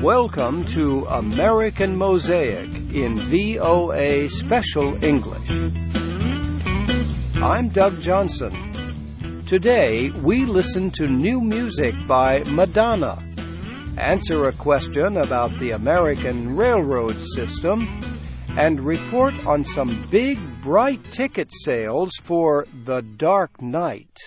Welcome to American Mosaic in VOA Special English. I'm Doug Johnson. Today, we listen to new music by Madonna, answer a question about the American railroad system, and report on some big, bright ticket sales for The Dark Knight.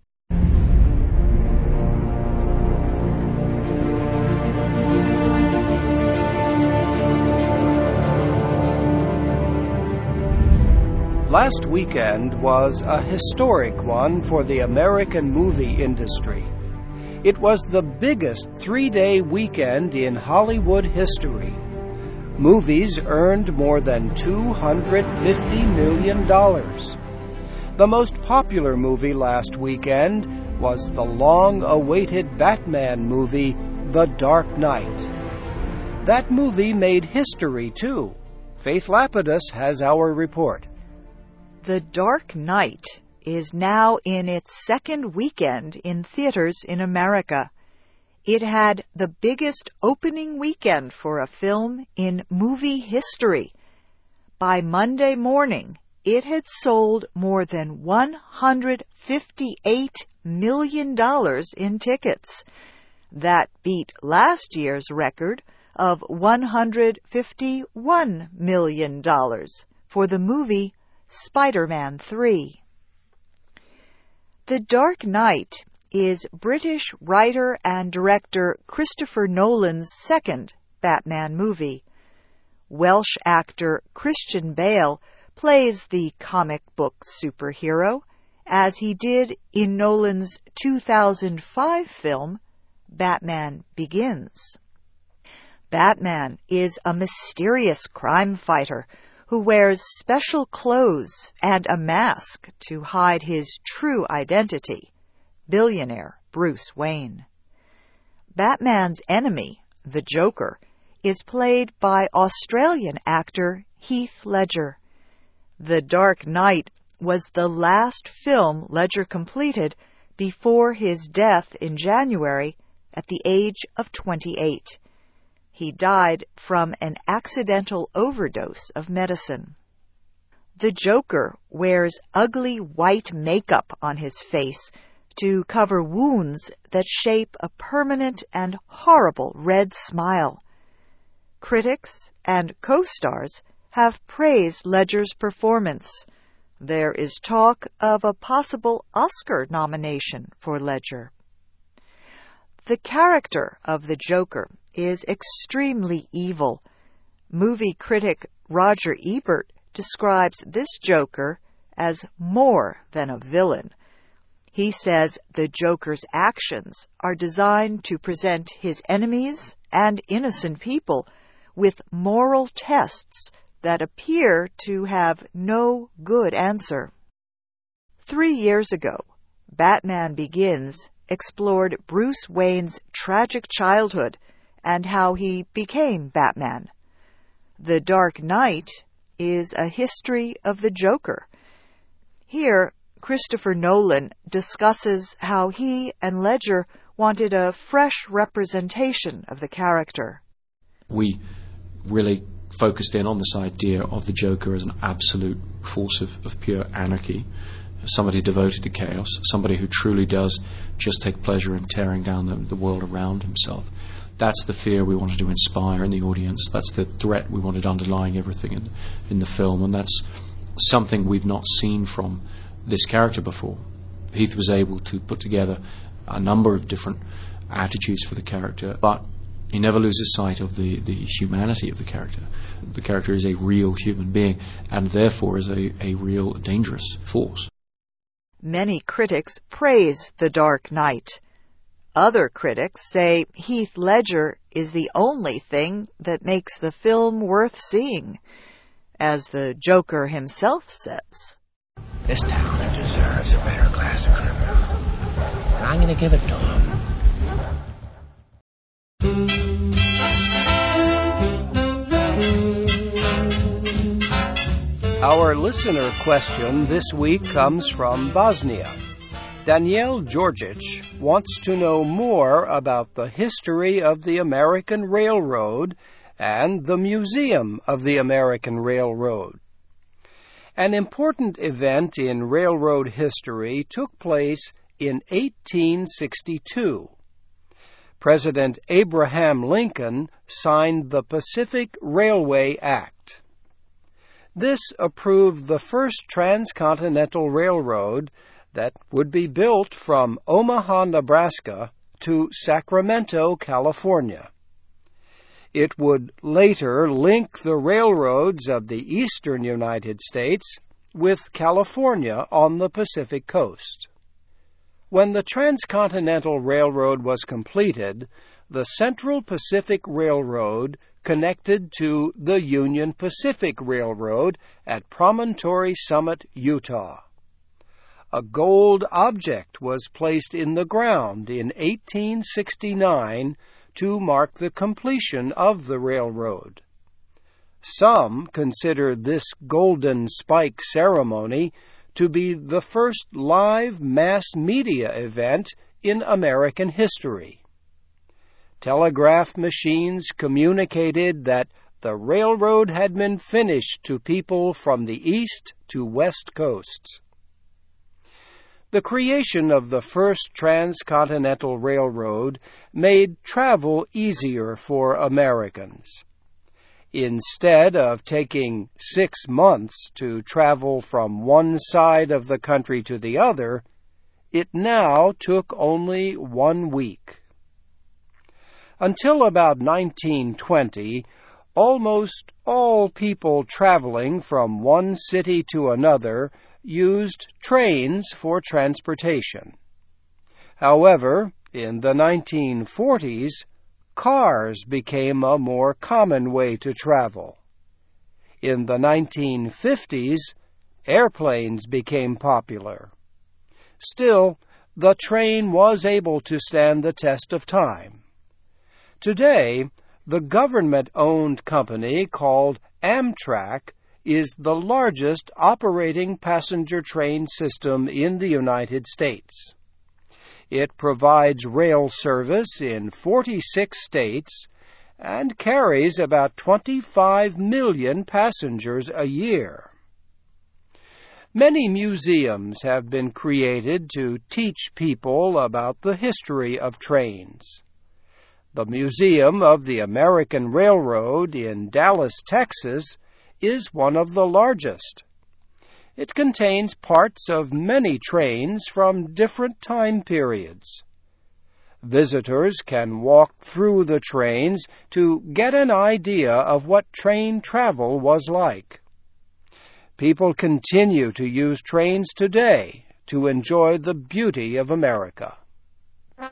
Last weekend was a historic one for the American movie industry. It was the biggest three-day weekend in Hollywood history. Movies earned more than $250 million. The most popular movie last weekend was the long-awaited Batman movie, The Dark Knight. That movie made history, too. Faith Lapidus has our report. The Dark Knight is now in its second weekend in theaters in America. It had the biggest opening weekend for a film in movie history. By Monday morning, it had sold more than $158 million in tickets. That beat last year's record of $151 million for the movie Spider-Man 3. The Dark Knight is British writer and director Christopher Nolan's second Batman movie. Welsh actor Christian Bale plays the comic book superhero, as he did in Nolan's 2005 film, Batman Begins. Batman is a mysterious crime fighter who wears special clothes and a mask to hide his true identity, billionaire Bruce Wayne. Batman's enemy, the Joker, is played by Australian actor Heath Ledger. The Dark Knight was the last film Ledger completed before his death in January at the age of 28. He died from an accidental overdose of medicine. The Joker wears ugly white makeup on his face to cover wounds that shape a permanent and horrible red smile. Critics and co-stars have praised Ledger's performance. There is talk of a possible Oscar nomination for Ledger. The character of the Joker is extremely evil. Movie critic Roger Ebert describes this Joker as more than a villain. He says the Joker's actions are designed to present his enemies and innocent people with moral tests that appear to have no good answer. 3 years ago, Batman Begins explored Bruce Wayne's tragic childhood and how he became Batman. The Dark Knight is a history of the Joker. Here, Christopher Nolan discusses how he and Ledger wanted a fresh representation of the character. We really focused in on this idea of the Joker as an absolute force of pure anarchy, somebody devoted to chaos, somebody who truly does just take pleasure in tearing down the world around himself. That's the fear we wanted to inspire in the audience. That's the threat we wanted underlying everything in the film, and that's something we've not seen from this character before. Heath was able to put together a number of different attitudes for the character, but he never loses sight of the humanity of the character. The character is a real human being, and therefore is a real dangerous force. Many critics praise The Dark Knight. Other critics say Heath Ledger is the only thing that makes the film worth seeing. As the Joker himself says, "This town deserves a better class of criminal, and I'm going to give it to him." Our listener question this week comes from Bosnia. Danielle Georgich wants to know more about the history of the American Railroad and the Museum of the American Railroad. An important event in railroad history took place in 1862. President Abraham Lincoln signed the Pacific Railway Act. This approved the first transcontinental railroad that would be built from Omaha, Nebraska to Sacramento, California. It would later link the railroads of the eastern United States with California on the Pacific coast. When the Transcontinental Railroad was completed, the Central Pacific Railroad connected to the Union Pacific Railroad at Promontory Summit, Utah. A gold object was placed in the ground in 1869 to mark the completion of the railroad. Some consider this golden spike ceremony to be the first live mass media event in American history. Telegraph machines communicated that the railroad had been finished to people from the east to west coasts. The creation of the first transcontinental railroad made travel easier for Americans. Instead of taking 6 months to travel from one side of the country to the other, it now took only 1 week. Until about 1920, almost all people traveling from one city to another used trains for transportation. However, in the 1940s, cars became a more common way to travel. In the 1950s, airplanes became popular. Still, the train was able to stand the test of time. Today, the government-owned company called Amtrak is the largest operating passenger train system in the United States. It provides rail service in 46 states and carries about 25 million passengers a year. Many museums have been created to teach people about the history of trains. The Museum of the American Railroad in Dallas, Texas, is one of the largest. It contains parts of many trains from different time periods. Visitors can walk through the trains to get an idea of what train travel was like. People continue to use trains today to enjoy the beauty of America. I'm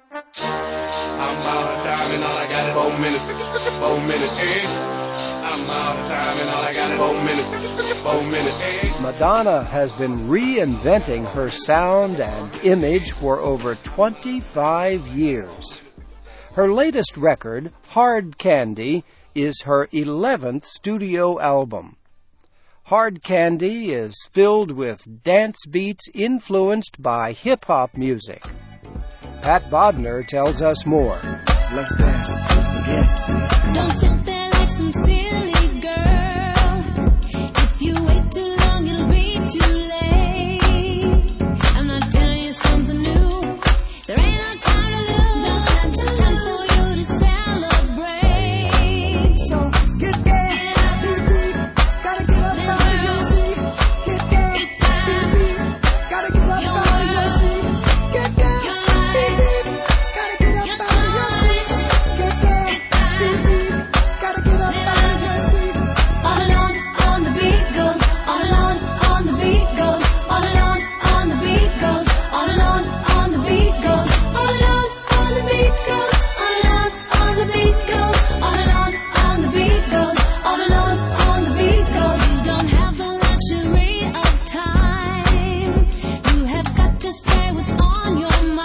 out of time and all I got is 4 minutes. 4 minutes, I'm out of time and all I got is 4 minutes. 4 minutes, Madonna has been reinventing her sound and image for over 25 years. Her latest record, Hard Candy, is her 11th studio album. Hard Candy is filled with dance beats influenced by hip-hop music. Pat Bodner tells us more. Let's dance again. Don't sit there like some silly girl. If you wait too long, it'll be too late. I'm not telling you something new. There ain't no time to lose. It's just time for you to celebrate. So get down, baby. Gotta get up out of your seat. Get down, baby. Gotta get up out of your seat. Get down, baby. Gotta get up out of your seat. Get down, baby. Gotta get up out of your seat. On and on the beat goes. On and on the beat goes. On and on the beat goes. On and on the beat goes. On and on the beat goes. On and on the beat goes. On and on the beat goes. On and on the beat goes. You don't have the luxury of time. You have got to say what's on your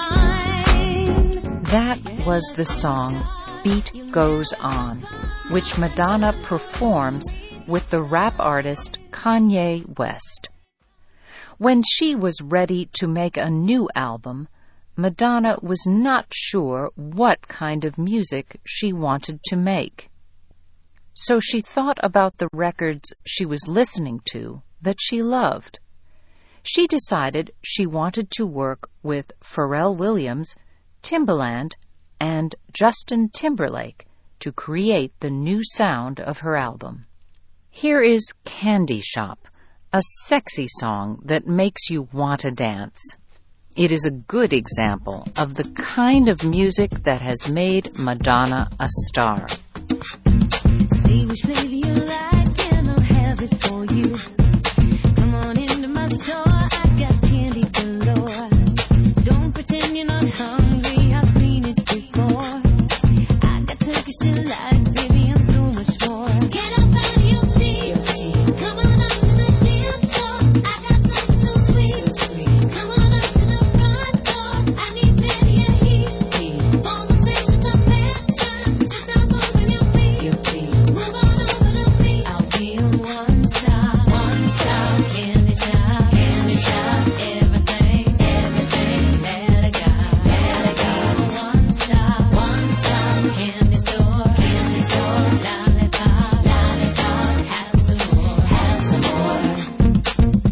mind. That was the song Beat Goes On, which Madonna performs with the rap artist Kanye West. When she was ready to make a new album, Madonna was not sure what kind of music she wanted to make. So she thought about the records she was listening to that she loved. She decided she wanted to work with Pharrell Williams, Timbaland, and Justin Timberlake to create the new sound of her album. Here is Candy Shop, a sexy song that makes you want to dance. It is a good example of the kind of music that has made Madonna a star. See which flavor you like and I'll have it for you. Come on into my store, I got candy galore. Don't pretend you're not hungry, I've seen it before. I got Turkish delight, baby, and so much more. Get up out of your seat, come on up to the dance floor. I got something so sweet, come on up to the front door. I need plenty of heat, for my special confection. Just stop moving your feet, move on over to me. I'll be a one-stop candy shop, everything that I got. One-stop candy store, lollipop, have some more.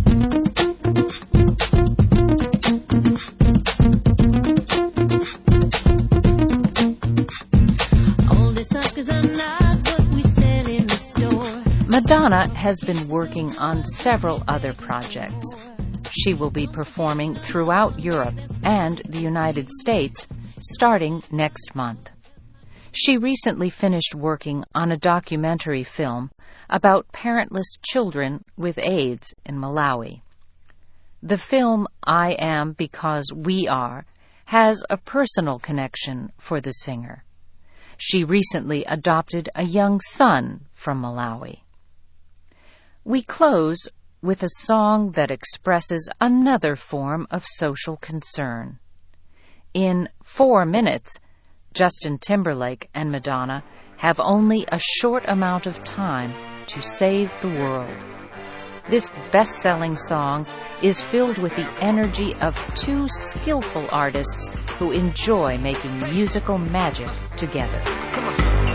All the suckers are not what we sell in the store. Madonna has been working on several other projects. She will be performing throughout Europe and the United States starting next month. She recently finished working on a documentary film about parentless children with AIDS in Malawi. The film I Am Because We Are has a personal connection for the singer. She recently adopted a young son from Malawi. We close with a song that expresses another form of social concern. In 4 minutes, Justin Timberlake and Madonna have only a short amount of time to save the world. This best-selling song is filled with the energy of 2 skillful artists who enjoy making musical magic together. Come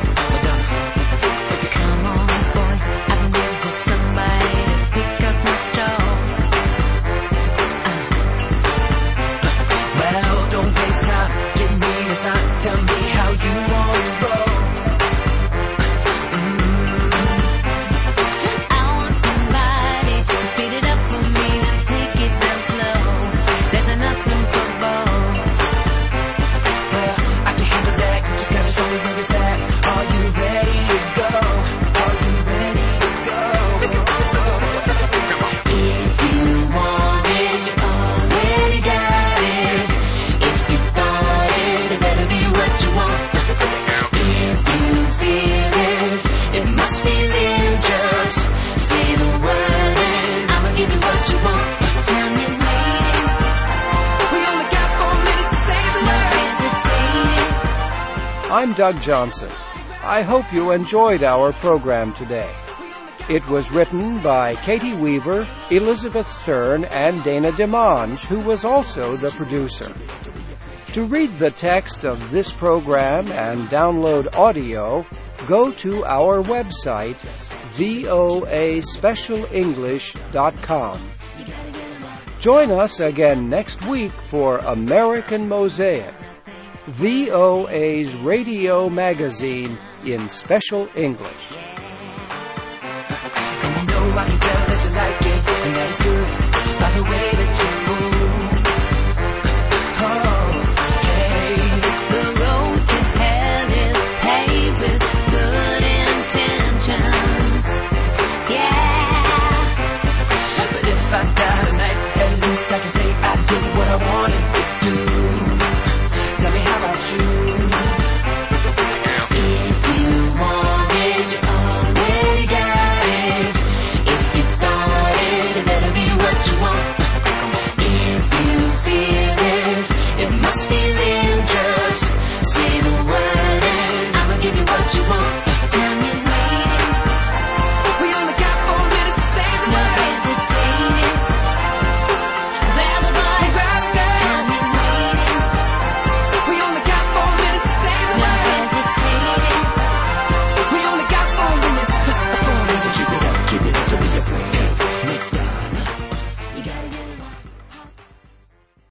on, boy, I've been waiting for somebody to pick up my stone. Well, don't waste time, give me a sign, tell me how you want to roll. I want somebody to speed it up for me and take it down slow. There's enough room for both. Well, I can handle that, you just gotta show me where it's at. Are you ready to go? Are you ready to go? If you want it, you already got it. If you thought it, it better be what you want. If you feel it, it must be real. Just say the word and I'ma give you what you want. Time is waiting. We only got 4 minutes to say the word. No hesitating. I'm Doug Johnson. I hope you enjoyed our program today. It was written by Katie Weaver, Elizabeth Stern, and Dana DeMange, who was also the producer. To read the text of this program and download audio, go to our website, voaspecialenglish.com. Join us again next week for American Mosaic, VOA's radio magazine in special English. And you know I can tell that you like it, and that is good.